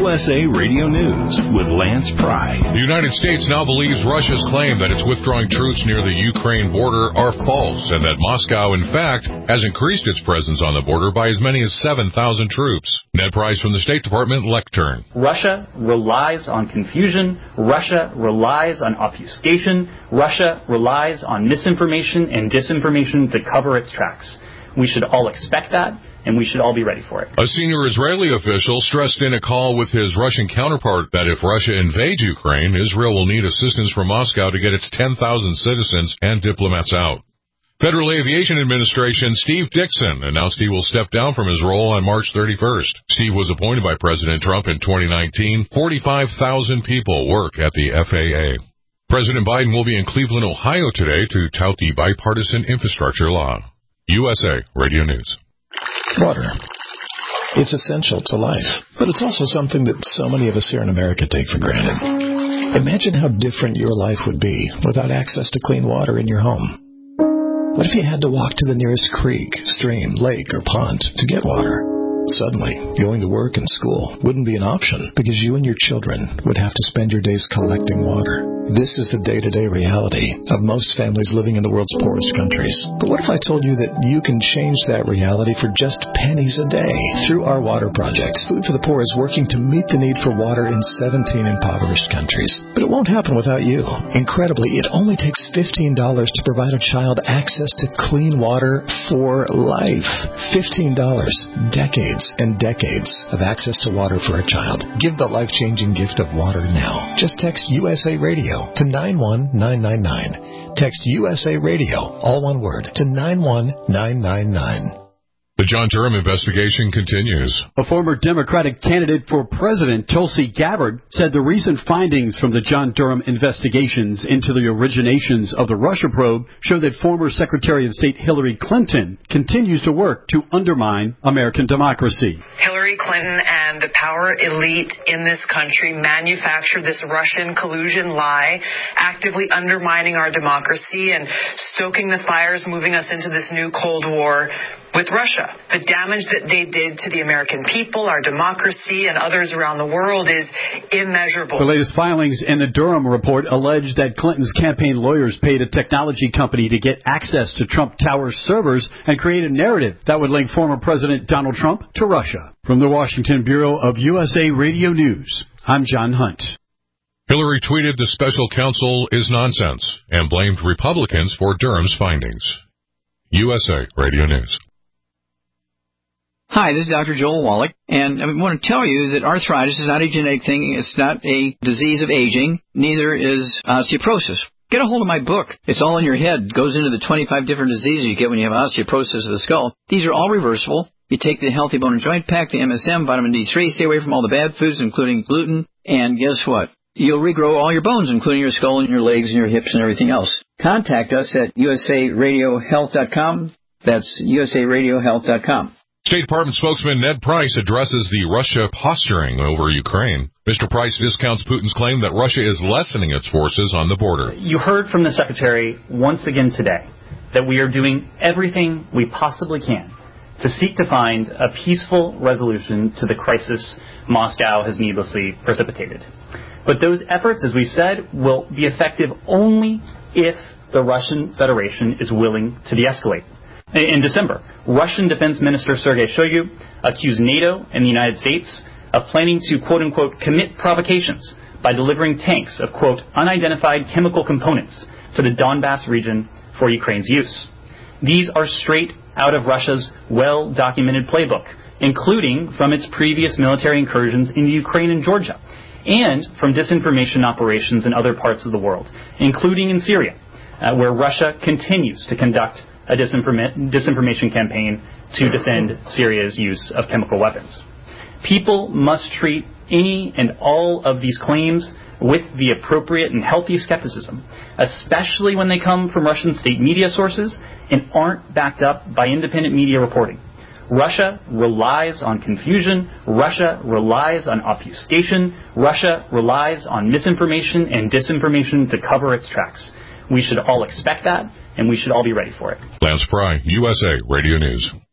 USA Radio News with Lance Pry. The United States now believes Russia's claim that it's withdrawing troops near the Ukraine border are false, and that Moscow, in fact, has increased its presence on the border by as many as 7,000 troops. Ned Price from the State Department lectern. Russia relies on confusion. Russia relies on obfuscation. Russia relies on misinformation and disinformation to cover its tracks. We should all expect that, and we should all be ready for it. A senior Israeli official stressed in a call with his Russian counterpart that if Russia invades Ukraine, Israel will need assistance from Moscow to get its 10,000 citizens and diplomats out. Federal Aviation Administration Steve Dixon announced he will step down from his role on March 31st. Steve was appointed by President Trump in 2019. 45,000 people work at the FAA. President Biden will be in Cleveland, Ohio today to tout the bipartisan infrastructure law. USA Radio News. Water. It's essential to life, but it's also something that so many of us here in America take for granted. Imagine how different your life would be without access to clean water in your home. What if you had to walk to the nearest creek, stream, lake, or pond to get water? Suddenly, going to work and school wouldn't be an option because you and your children would have to spend your days collecting water. This is the day-to-day reality of most families living in the world's poorest countries. But what if I told you that you can change that reality for just pennies a day? Through our water project, Food for the Poor is working to meet the need for water in 17 impoverished countries. But it won't happen without you. Incredibly, it only takes $15 to provide a child access to clean water for life. $15. Decades and decades of access to water for a child. Give the life-changing gift of water now. Just text USA Radio to 91999. Text USA Radio, all one word, to 91999. The John Durham investigation continues. A former Democratic candidate for president, Tulsi Gabbard, said the recent findings from the John Durham investigations into the originations of the Russia probe show that former Secretary of State Hillary Clinton continues to work to undermine American democracy. Hillary Clinton and the power elite in this country manufactured this Russian collusion lie, actively undermining our democracy and stoking the fires, moving us into this new Cold War with Russia. The damage that they did to the American people, our democracy, and others around the world is immeasurable. The latest filings in the Durham report allege that Clinton's campaign lawyers paid a technology company to get access to Trump Tower servers and create a narrative that would link former President Donald Trump to Russia. From the Washington Bureau of USA Radio News, I'm John Hunt. Hillary tweeted the special counsel is nonsense and blamed Republicans for Durham's findings. USA Radio News. Hi, this is Dr. Joel Wallach, and I want to tell you that arthritis is not a genetic thing. It's not a disease of aging. Neither is osteoporosis. Get a hold of my book. It's all in your head. It goes into the 25 different diseases you get when you have osteoporosis of the skull. These are all reversible. You take the Healthy Bone and Joint Pack, the MSM, vitamin D3, stay away from all the bad foods, including gluten, and guess what? You'll regrow all your bones, including your skull and your legs and your hips and everything else. Contact us at usaradiohealth.com. That's usaradiohealth.com. State Department spokesman Ned Price addresses the Russia posturing over Ukraine. Mr. Price discounts Putin's claim that Russia is lessening its forces on the border. You heard from the Secretary once again today that we are doing everything we possibly can to seek to find a peaceful resolution to the crisis Moscow has needlessly precipitated. But those efforts, as we've said, will be effective only if the Russian Federation is willing to de-escalate. In December, Russian Defense Minister Sergei Shoigu accused NATO and the United States of planning to, quote-unquote, commit provocations by delivering tanks of, quote, unidentified chemical components to the Donbass region for Ukraine's use. These are straight out of Russia's well-documented playbook, including from its previous military incursions into Ukraine and Georgia, and from disinformation operations in other parts of the world, including in Syria, where Russia continues to conduct a disinformation campaign to defend Syria's use of chemical weapons. People must treat any and all of these claims with the appropriate and healthy skepticism, especially when they come from Russian state media sources and aren't backed up by independent media reporting. Russia relies on confusion. Russia relies on obfuscation. Russia relies on misinformation and disinformation to cover its tracks. We should all expect that, and we should all be ready for it. Lance Pry, USA Radio News.